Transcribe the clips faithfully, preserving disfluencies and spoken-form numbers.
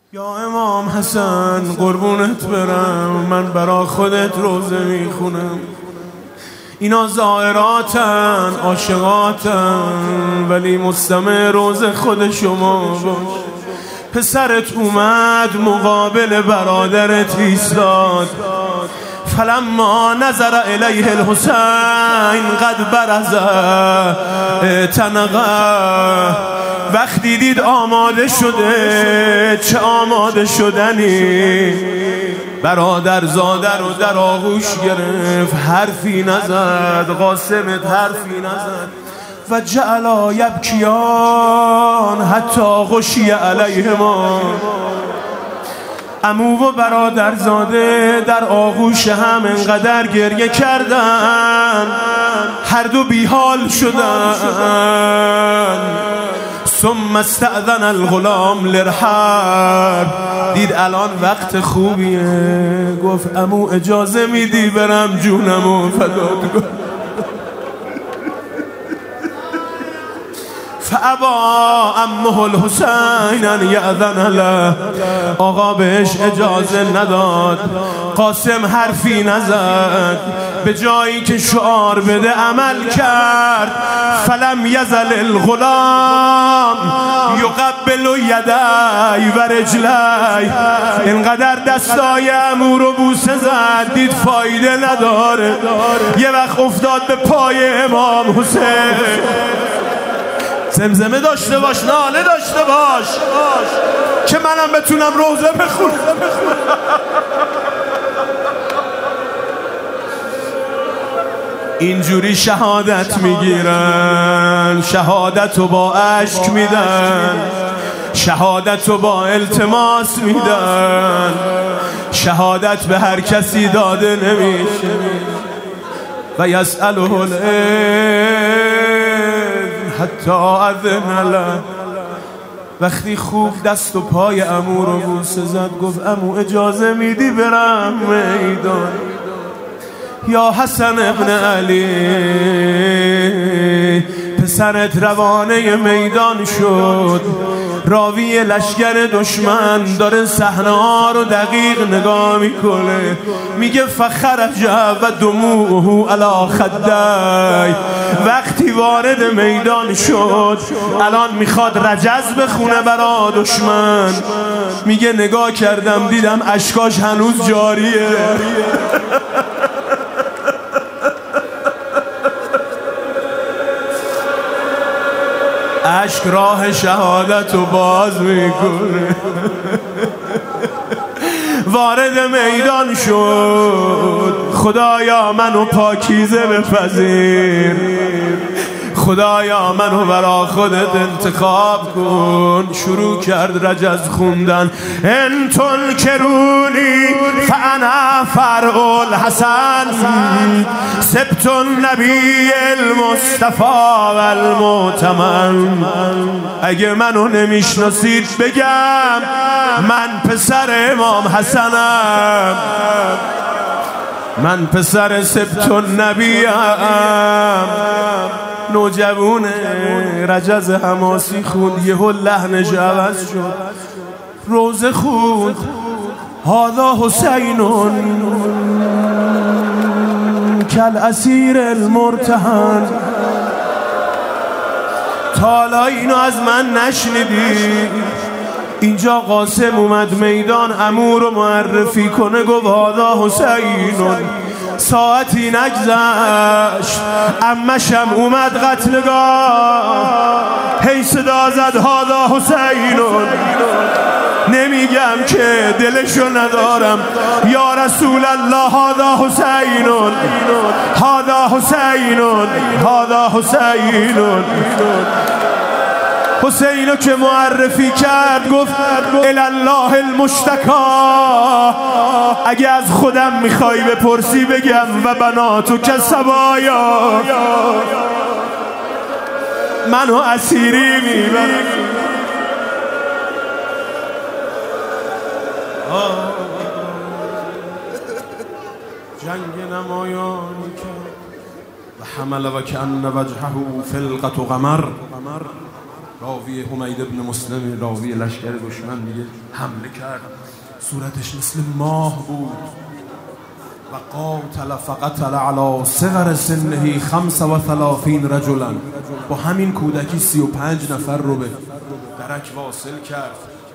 یا امام حسن قربونت برم، من برا خودت روزه میخونم. اینا زائراتن، عاشقاتن، ولی مستمع روزه خود شما باش. پسرت اومد مقابل برادرت ایستاد، فلما نظر الیه الحسین قد برز اعتنقه. وقتی دید آماده شده، چه آماده شدنی، برادر زاده رو در آغوش گرفت، حرفی نزد، قاسمت حرفی نزد. و جعلا یبکیان حتی غشی علیهما. عمو و برادر زاده در آغوش هم انقدر گریه کردن، هر دو بیحال شدن. ثم استأذن الغلام للحرب. دید الان وقت خوبیه، گفت عمو اجازه میدی برم جونمو فدات کنم؟ فابا عمه الحسین ان یأذن له. آقا بهش اجازه نداد. قاسم حرفی نزد، به جایی که شعار بده عمل کرد. فلم یزل الغلام یقبل یدی و رجلی. اینقدر دستای عمو رو بوسه زد، دید فایده نداره. یه وقت افتاد به پای امام حسین. زمزمه داشته باش، ناله داشته باش که منم بتونم روزه بخونم. اینجوری شهادت میگیرن، شهادت رو با اشک میدن، شهادت رو با التماس میدن. شهادت به هر کسی داده نمیشه. و یسأله حتی اذن له. وقتی خوب دست و پای عمو رو بوسه زد، گفت عمو اجازه میدی برم میدان؟ یا حسن ابن علی، پسرت روانه میدان شد. راوی لشکر دشمن داره صحنه ها رو دقیق نگاه میکنه، میگه فخرج و دموعه علی خدی. وقتی وارد میدان شد، الان میخواد رجز بخونه برا دشمن. میگه نگاه کردم دیدم اشکاش هنوز جاریه. اشک راه شهادت رو باز میکنه. وارد میدان شد. خدایا منو پاکیزه بپذیر، خدایا منو برا خودت انتخاب کن. شروع کرد رجز خوندن. ان تنکرونی فانا فرع الحسن، سبت النبی المصطفى والمؤتمن. اگه منو نمیشناسید بگم من پسر امام حسنم، من پسر سبت النبیم. نوجوون رجز حماسی خوند، یهو لحنش عوض شد، روزه خوند. هذا حسین کالاسیر المرتهن. تا حالا اینو از من نشنیدی؟ اینجا قاسم اومد میدان عمو رو معرفی کنه، گفت هذا حسین. ساعتی نگذشت، عمشم اومد قتلگاه، هی صدا زد هذا حسین. نمیگم که دلشو ندارم. یا رسول الله هذا حسین، هذا حسین، هذا حسین. حسینو که معرفی کرد گفت الالله المشتکا. اگه از خودم میخوای بپرسی بگم و بناتو که سبایا. منو اسیری میبرم. جنگ نمایانی کرد و حمل و کأن وجهه فلقة قمر. راوی حمید ابن مسلم، راوی لشکر دشمن، میگه حمله کرد، صورتش مثل ماه بود و قاتل فقتل علی صغر سنه خمس و ثلاثین رجلا، با همین کودکی سی و پنج نفر رو به درک واصل کرد.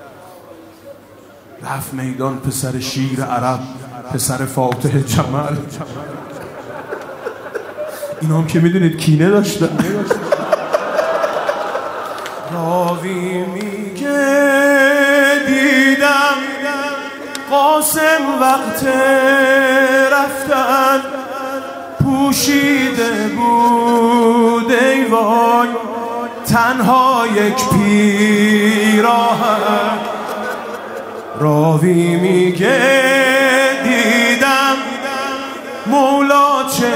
رفت میدان، پسر شیر عرب، پسر فاتح جمل. اینا هم که میدونید کینه داشتن. راوی میگه دیدم قاسم وقت رفتن پوشیده بود ای وای تنها یک پیراهن. راوی میگه دیدم مولا چه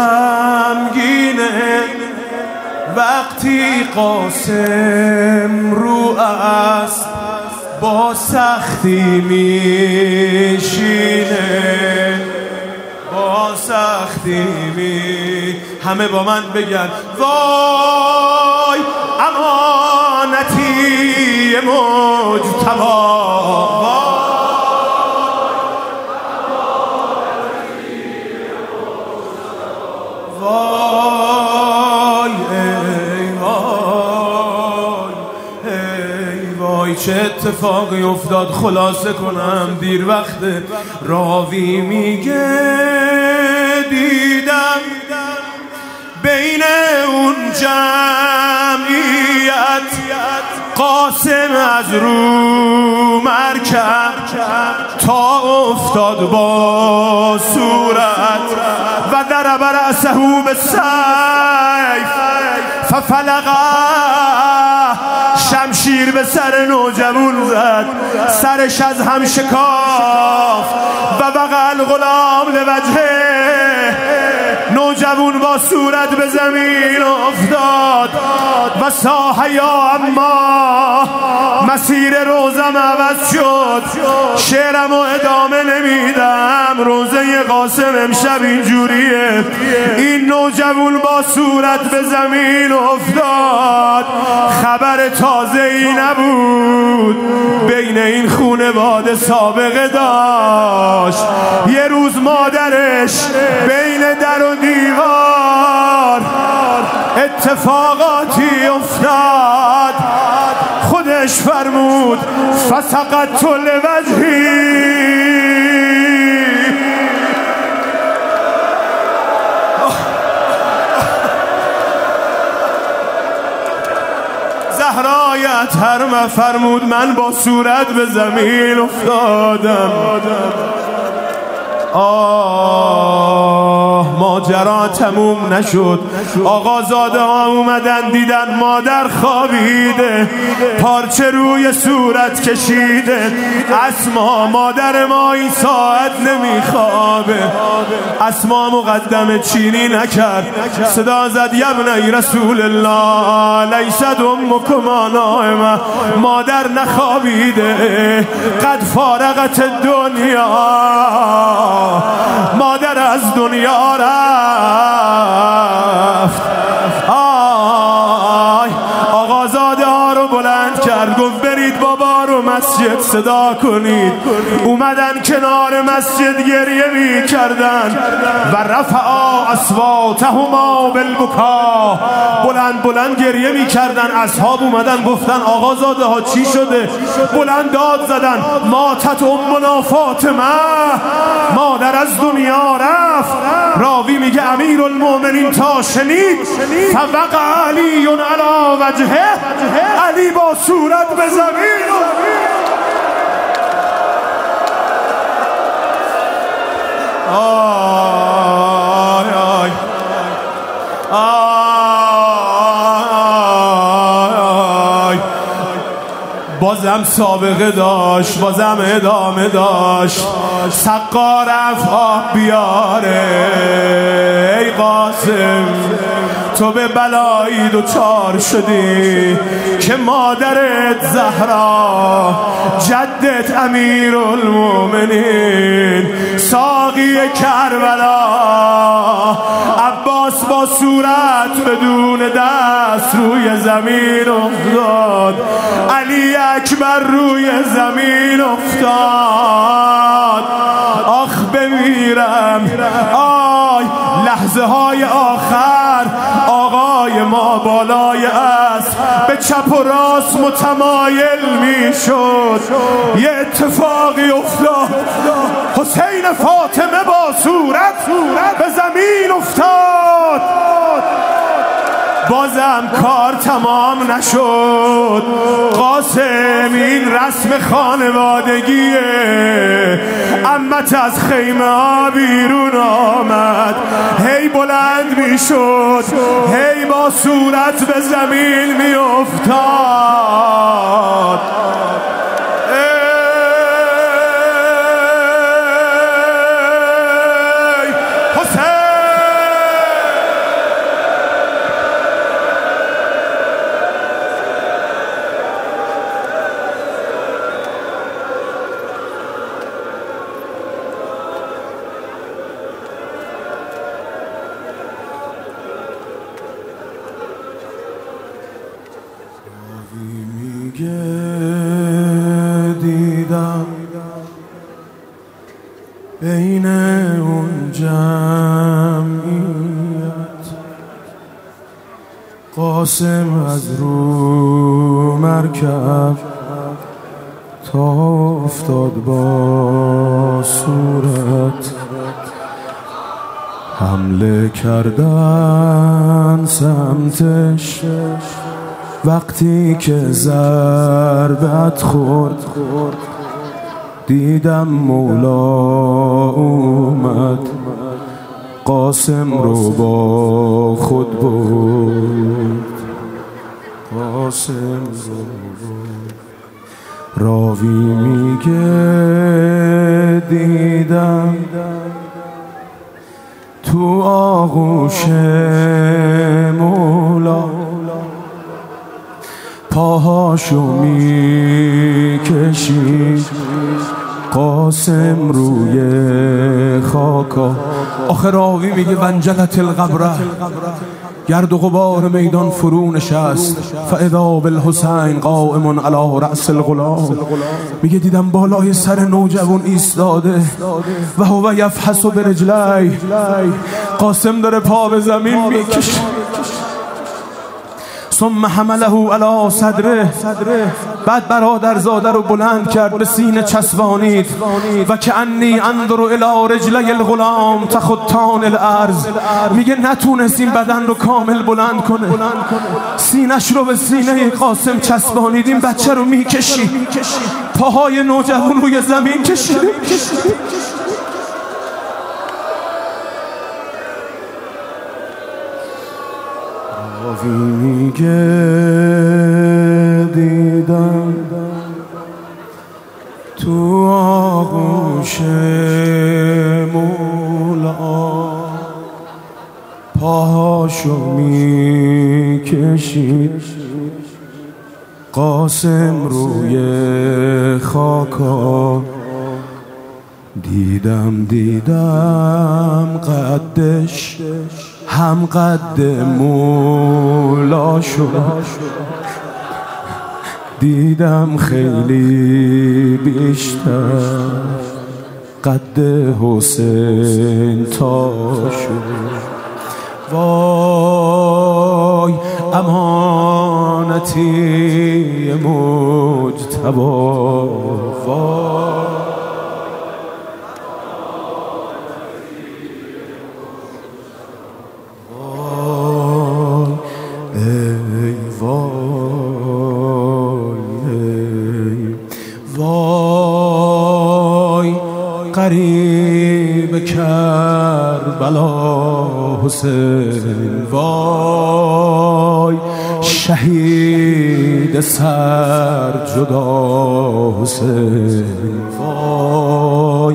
غمگینه وقتی قاسم رو است با سختی میشینه، با سختی می. همه با من بگن وای امانتی مجتبی، وای ای وای ای وای چه اتفاقی افتاد. خلاصه کنم دیر وقته. راوی میگه دیدم بین اون جمعیت قاسم از رو مرکب تا افتاد با صورت و ضرب رأسه بالسیف ففلقه. شمشیر به سر نوجوان زد، سرش از هم شکافت و وقع الغلام لوجهه. نوجوان با صورت به زمین افتاد و صاح یا اما. مسیر روزم عوض شد، شعرم و ادامه نمیدم. روزه قاسم امشب اینجوریه. این نوجوان با صورت به زمین افتاد، خبر تازه ای نبود، بین این خونواده سابقه داشت. یه روز مادرش بین در و دیوار اتفاقاتی افتاد، خودش فرمود فسقط لوجهی. زهرای اطهر فرمود من با صورت به زمین افتادم. آه ماجرا تموم نشد. آقازاده ها اومدن دیدن مادر خوابیده، پارچه روی صورت کشیده. اسما مادر ما این ساعت نمیخوابه. اسما مقدم چینی نکرد، صدا زد یبنی رسول الله لیست امکما نائمه. مادر نخوابیده، قد فارغت دنیا. مادر از دنیا رفت. آی آقازاده ها رو بلند کرد، گفت برید بابا رو مسجد صدا کنید. اومدن کنار مسجد گریه می کردن و رفعا اصواتهما بالبکا. بلند بلند گریه می کردن. اصحاب اومدن گفتن آقازاده ها چی شده؟ بلند داد زدن ماتت امنا فاطمه، مادر از دنیا رفت. راوی میگه امیر المؤمنین تا شنید فوقع علی علی وجهه، علی با صورت به زمین. آی آی آی بازم سابقه داشت، بازم ادامه داشت. سقا رفت آب بیاره ای قاسم تو به بلایی دوچار شدی که مادرت زهرا، جدت امیرالمومنین، ساقی کربلا، عباس با صورت بدون دست روی زمین افتاد، علی اکبر روی زمین افتاد. آخ بمیرم، آی لحظه های آخر آقای ما بالای اسب به چپ و راست متمایل می شد. یه اتفاقی افتاد، حسین فاطمه با صورت به زمین افتاد. بازم کار تمام نشد. قاسم این رسم خانوادگیه. عمت از خیمه ها بیرون آمد، هی بلند می شد، هی با صورت به زمین می افتاد. دیدم بین اون جمعیت قاسم از رو مرکب تا افتاد با صورت، حمله کردن سمتش. وقتی که ضربت خورد دیدم مولا اومد، قاسم رو با خود برد، قاسم رو برد. راوی میگه دیدم تو آغوش مولا پاهاشو میکشید، قاسم روی خاکا. آخه راوی میگه ونجلت القبره، گرد و غبار میدان فرو نشست، فاذا بالحسین قائم علی رأس الغلام. میگه دیدم بالای سر نوجوان ایستاده و هو یفحص برجلی، قاسم داره پا به زمین میکشه. ثم حمله علی صدره، بعد برادرزاده رو بلند کرد به سینه چسبانید. و که انی انظر الی رجلی الغلام تخطان الارض، میگه نتونست این بدن رو کامل بلند کنه، سینش رو به سینه قاسم چسبانید. این بچه رو میکشی، پاهای نوجوان روی زمین کشیده. راوی میگه دیدم تو آغوش مولا پاهاشو میکشید، قاسم روی خاکا. دیدم دیدم قدش هم قد مولا شد، دیدم خیلی بیشتر قد حسین تا شد. وای امانتی مجتبی، وای قریب کربلا حسین، وای شهید سر جدا حسین، وای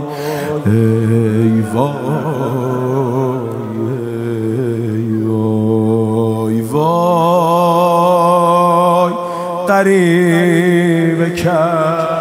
ای وای ای وای. غریبه کرد.